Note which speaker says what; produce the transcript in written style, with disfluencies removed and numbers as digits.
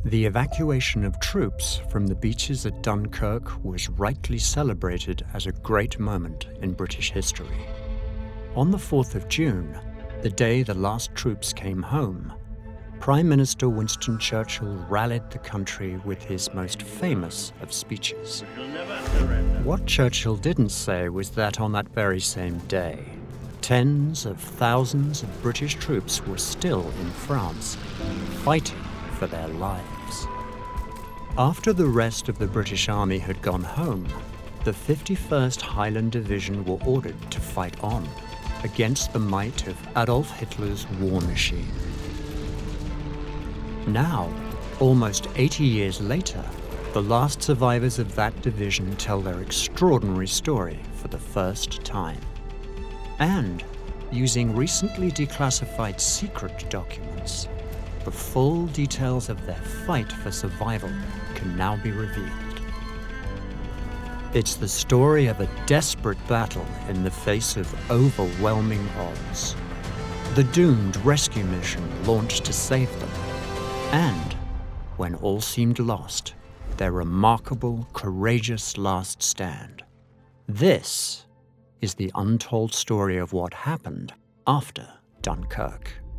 Speaker 1: The evacuation of troops from the beaches at Dunkirk was rightly celebrated as a great moment in British history. On the 4th of June, the day the last troops came home, Prime Minister Winston Churchill rallied the country with his most famous of speeches. What Churchill didn't say was that on that very same day, tens of thousands of British troops were still in France, fighting for their lives. After the rest of the British Army had gone home, the 51st Highland Division were ordered to fight on against the might of Adolf Hitler's war machine. Now, almost 80 years later, the last survivors of that division tell their extraordinary story for the first time. And, using recently declassified secret documents, the full details of their fight for survival can now be revealed. It's the story of a desperate battle in the face of overwhelming odds. The doomed rescue mission launched to save them. And, when all seemed lost, their remarkable, courageous last stand. This is the untold story of what happened after Dunkirk.